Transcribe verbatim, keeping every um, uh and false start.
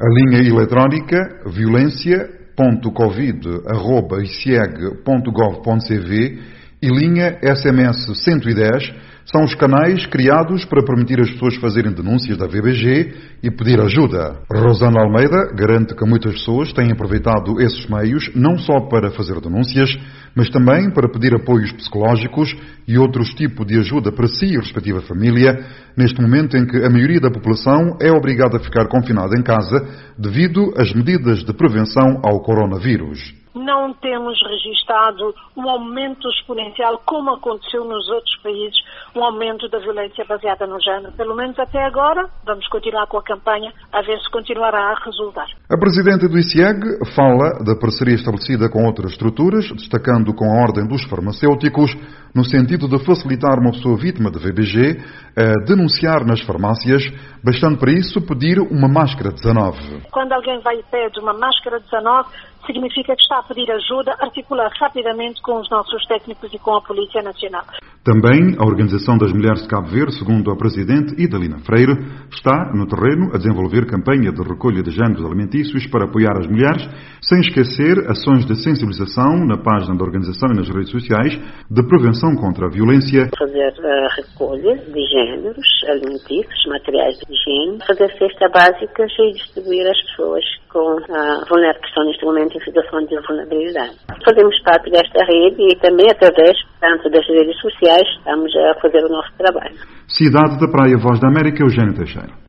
A linha eletrónica violência ponto covid arroba icieg ponto gov ponto cv e linha S M S cento e dez são os canais criados para permitir às pessoas fazerem denúncias da V B G e pedir ajuda. Rosana Almeida garante que muitas pessoas têm aproveitado esses meios não só para fazer denúncias, mas também para pedir apoios psicológicos e outros tipos de ajuda para si e a respectiva família, neste momento em que a maioria da população é obrigada a ficar confinada em casa devido às medidas de prevenção ao coronavírus. Não temos registado um aumento exponencial, como aconteceu nos outros países, um aumento da violência baseada no género. Pelo menos até agora, vamos continuar com a campanha, a ver se continuará a resultar. A Presidenta do ICIEG fala da parceria estabelecida com outras estruturas, destacando com a Ordem dos Farmacêuticos, no sentido de facilitar uma pessoa vítima de V B G a denunciar nas farmácias, bastando para isso pedir uma máscara dezanove. Quando alguém vai e pede uma máscara dezanove, significa que está a pedir ajuda, articula rapidamente com os nossos técnicos e com a Polícia Nacional. Também a Organização das Mulheres de Cabo Verde, segundo a Presidente Idalina Freire, está no terreno a desenvolver campanha de recolha de géneros alimentícios para apoiar as mulheres, sem esquecer ações de sensibilização na página da organização e nas redes sociais de prevenção contra a violência. Fazer a recolha de géneros alimentícios, materiais de higiene, fazer cesta básica e distribuir às pessoas com a vulner... que estão neste momento em situação de vulnerabilidade. Fazemos parte desta rede e também através, tanto das redes sociais, estamos a fazer o nosso trabalho. Cidade da Praia, Voz da América, Eugênio Teixeira.